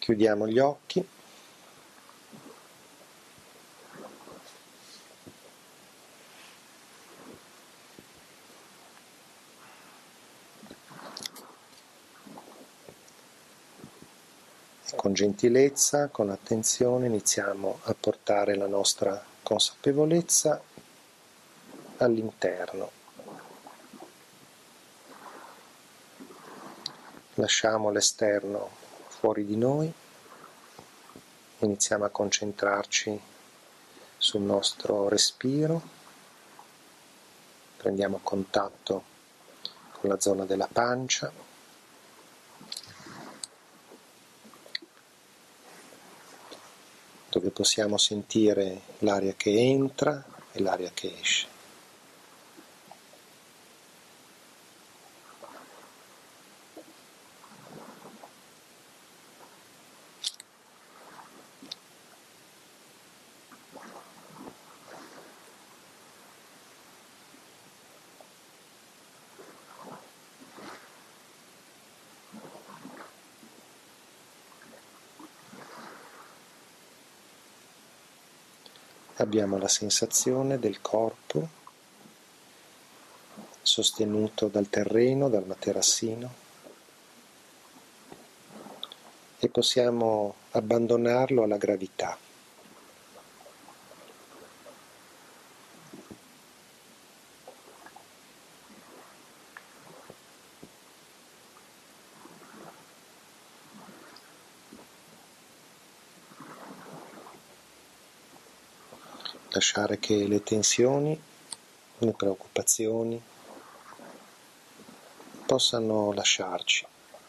Chiudiamo gli occhi. Con gentilezza, con attenzione, iniziamo a portare la nostra consapevolezza all'interno. Lasciamo l'esterno fuori di noi, iniziamo a concentrarci sul nostro respiro, prendiamo contatto con la zona della pancia, dove possiamo sentire l'aria che entra e l'aria che esce. Abbiamo la sensazione del corpo sostenuto dal terreno, dal materassino, e possiamo abbandonarlo alla gravità. Lasciare che le tensioni, le preoccupazioni possano lasciarci.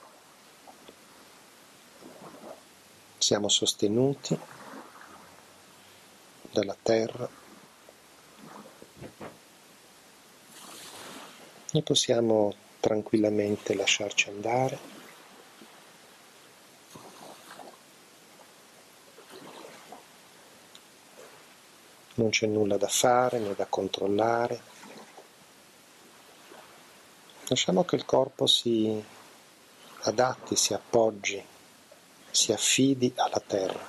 Siamo sostenuti dalla terra e possiamo tranquillamente lasciarci andare. Non c'è nulla da fare né da controllare. Lasciamo che il corpo si adatti, si appoggi, si affidi alla terra.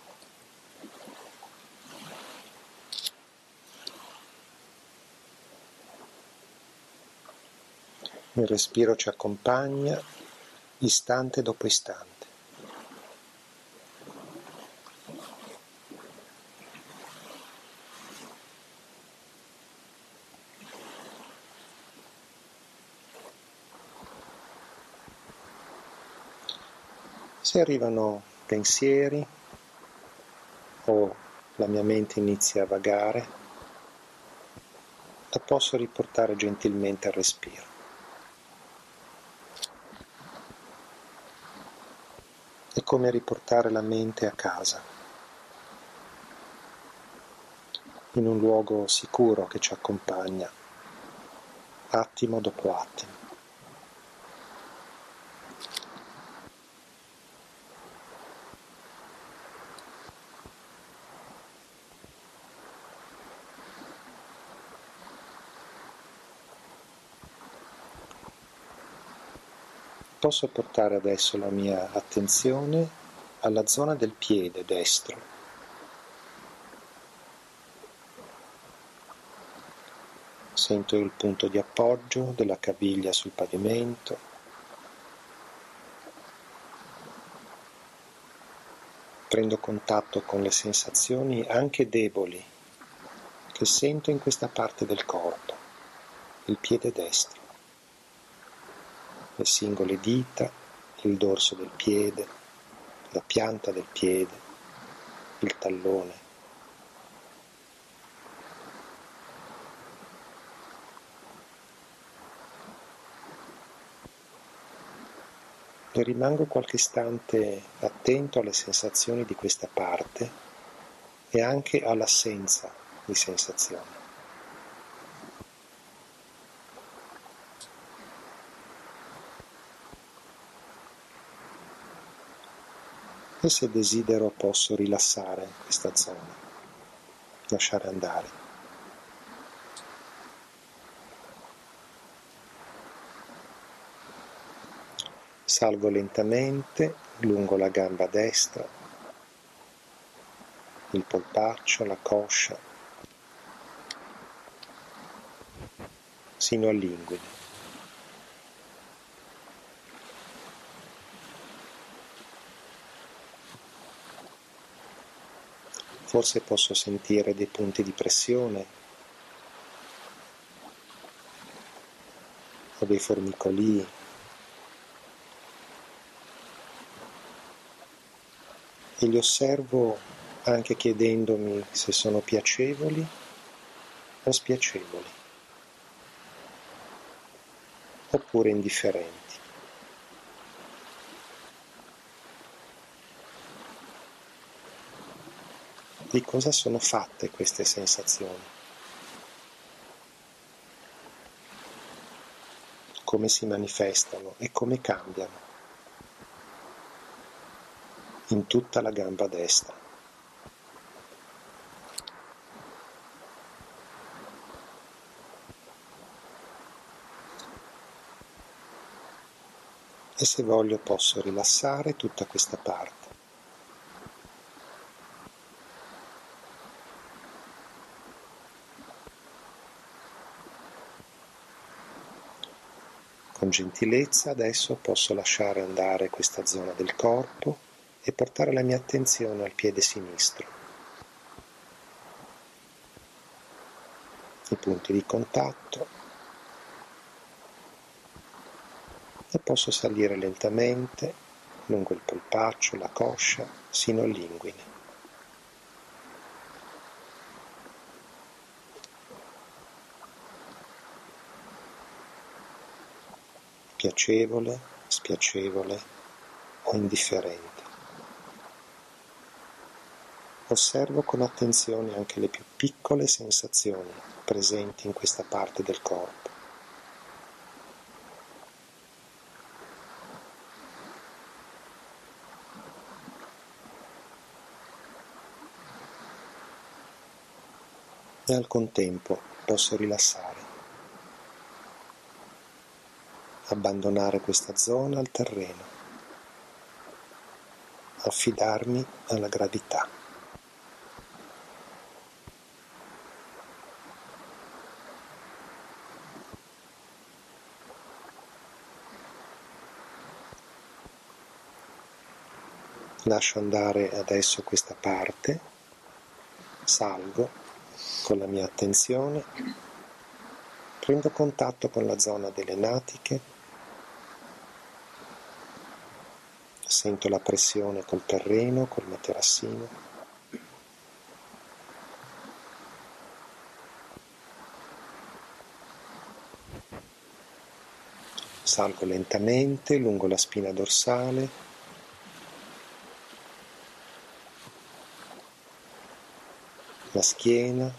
Il respiro ci accompagna istante dopo istante. Se arrivano pensieri o la mia mente inizia a vagare, la posso riportare gentilmente al respiro. È come riportare la mente a casa, in un luogo sicuro che ci accompagna, attimo dopo attimo. Posso portare adesso la mia attenzione alla zona del piede destro. Sento il punto di appoggio della caviglia sul pavimento. Prendo contatto con le sensazioni anche deboli che sento in questa parte del corpo, il piede destro. Le singole dita, il dorso del piede, la pianta del piede, il tallone. E rimango qualche istante attento alle sensazioni di questa parte e anche all'assenza di sensazioni. E se desidero posso rilassare questa zona, lasciare andare. Salgo lentamente lungo la gamba destra, il polpaccio, la coscia, sino all'inguine. Forse posso sentire dei punti di pressione o dei formicolii. E li osservo anche chiedendomi se sono piacevoli o spiacevoli, oppure indifferenti. Di cosa sono fatte queste sensazioni? Come si manifestano e come cambiano in tutta la gamba destra. E se voglio posso rilassare tutta questa parte. Con gentilezza adesso posso lasciare andare questa zona del corpo e portare la mia attenzione al piede sinistro. I punti di contatto, e posso salire lentamente lungo il polpaccio, la coscia, sino all'inguine. Piacevole, spiacevole o indifferente. Osservo con attenzione anche le più piccole sensazioni presenti in questa parte del corpo. E al contempo posso rilassare, abbandonare questa zona al terreno, affidarmi alla gravità. Lascio andare adesso questa parte, salgo con la mia attenzione, prendo contatto con la zona delle natiche, sento la pressione col terreno, col materassino. Salgo lentamente lungo la spina dorsale, la schiena,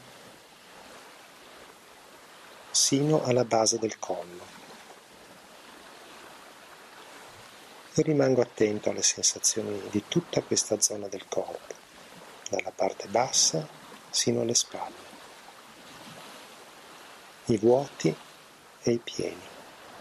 sino alla base del collo. E rimango attento alle sensazioni di tutta questa zona del corpo, dalla parte bassa sino alle spalle, i vuoti e i pieni.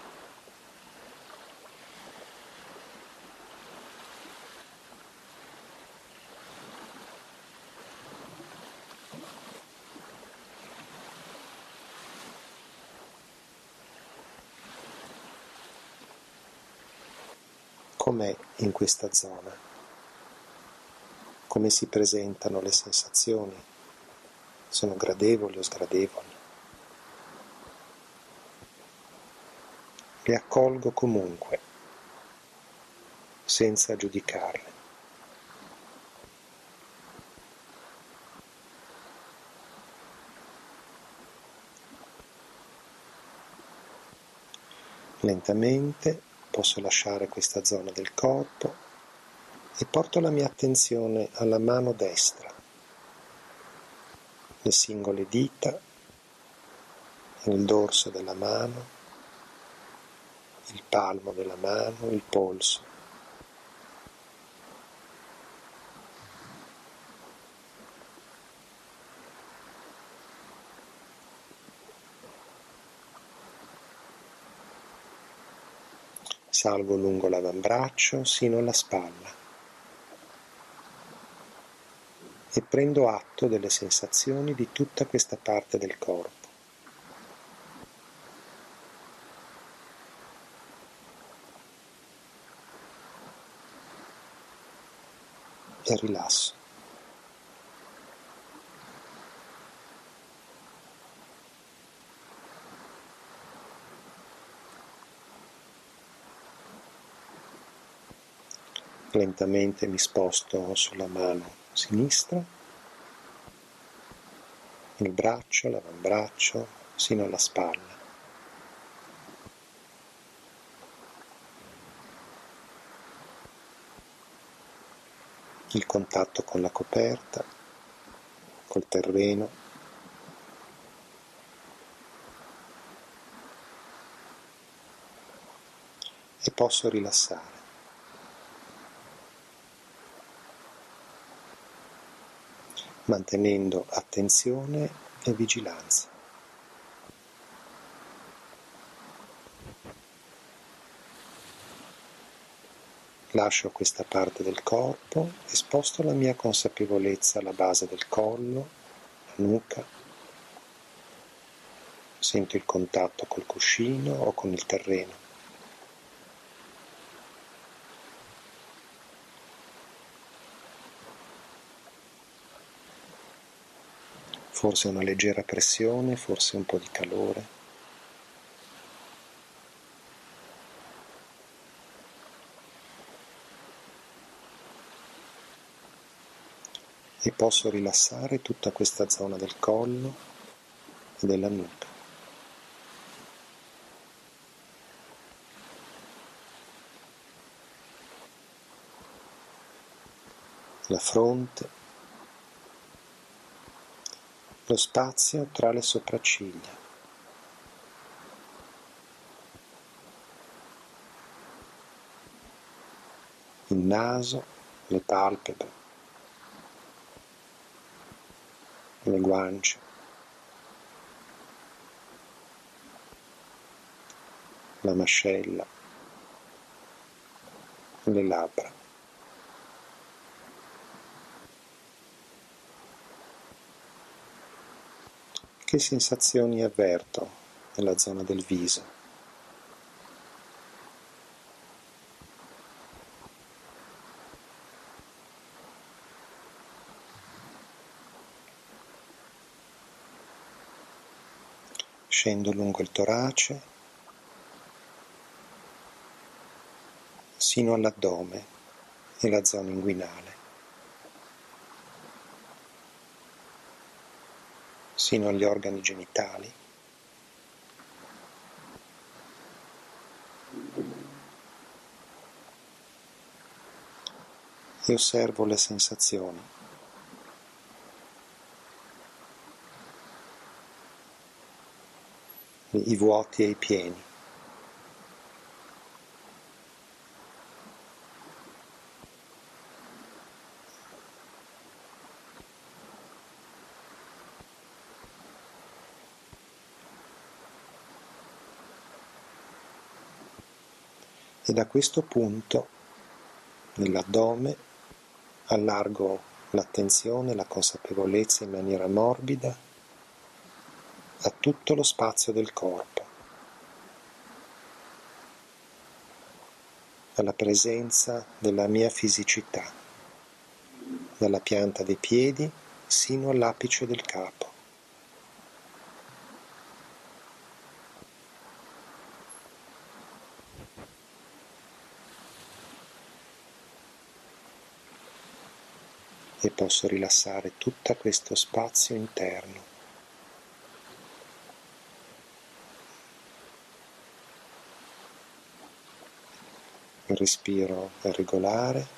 Com'è in questa zona? Come si presentano le sensazioni? Sono gradevoli o sgradevoli? Le accolgo comunque, senza giudicarle. Lentamente posso lasciare questa zona del corpo e porto la mia attenzione alla mano destra, le singole dita, il dorso della mano, il palmo della mano, il polso. salgo lungo l'avambraccio sino alla spalla e prendo atto delle sensazioni di tutta questa parte del corpo. E rilasso. Lentamente mi sposto sulla mano sinistra, il braccio, l'avambraccio, sino alla spalla. Il contatto con la coperta, col terreno. E posso rilassare. Mantenendo attenzione e vigilanza. Lascio questa parte del corpo e sposto la mia consapevolezza alla base del collo, la nuca. Sento il contatto col cuscino o con il terreno. Forse una leggera pressione, forse un po' di calore. E posso rilassare tutta questa zona del collo e della nuca. La fronte, lo spazio tra le sopracciglia. Il naso, le palpebre, le guance, la mascella, le labbra. Che sensazioni avverto nella zona del viso? Scendo lungo il torace sino all'addome e la zona inguinale, sino agli organi genitali. E osservo le sensazioni. I vuoti e i pieni. E da questo punto, nell'addome, allargo l'attenzione, la consapevolezza in maniera morbida a tutto lo spazio del corpo, alla presenza della mia fisicità, dalla pianta dei piedi sino all'apice del capo. E posso rilassare tutto questo spazio interno. Il respiro è regolare.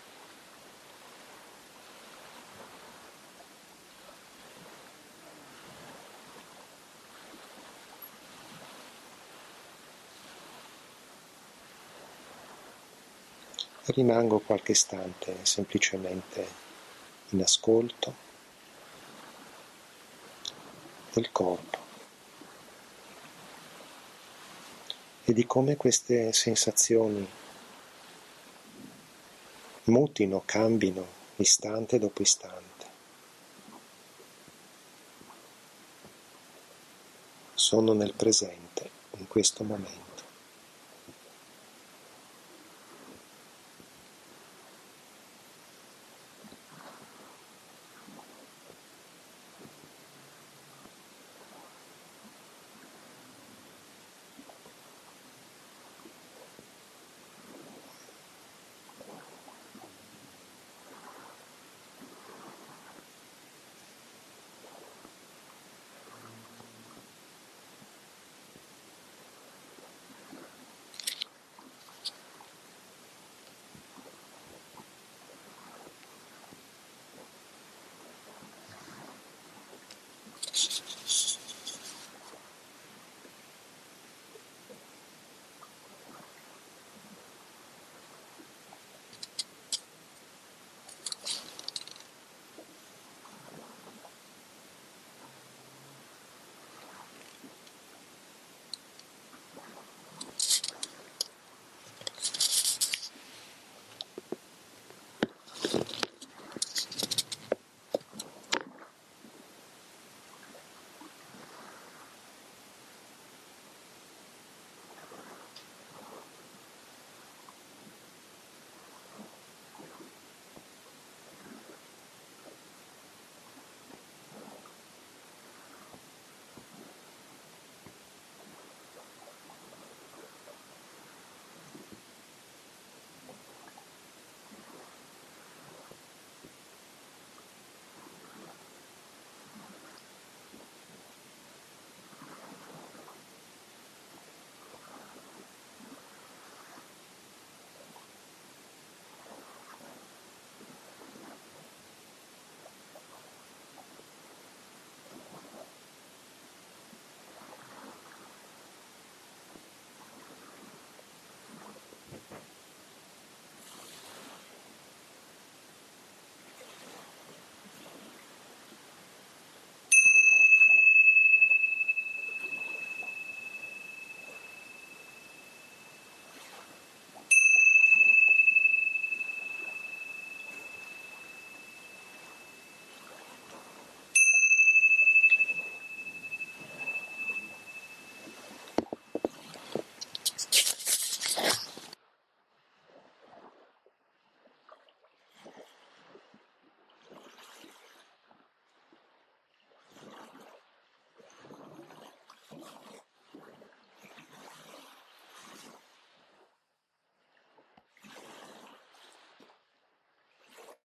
E rimango qualche istante semplicemente in ascolto del corpo e di come queste sensazioni mutino, cambino istante dopo istante. Sono nel presente, in questo momento.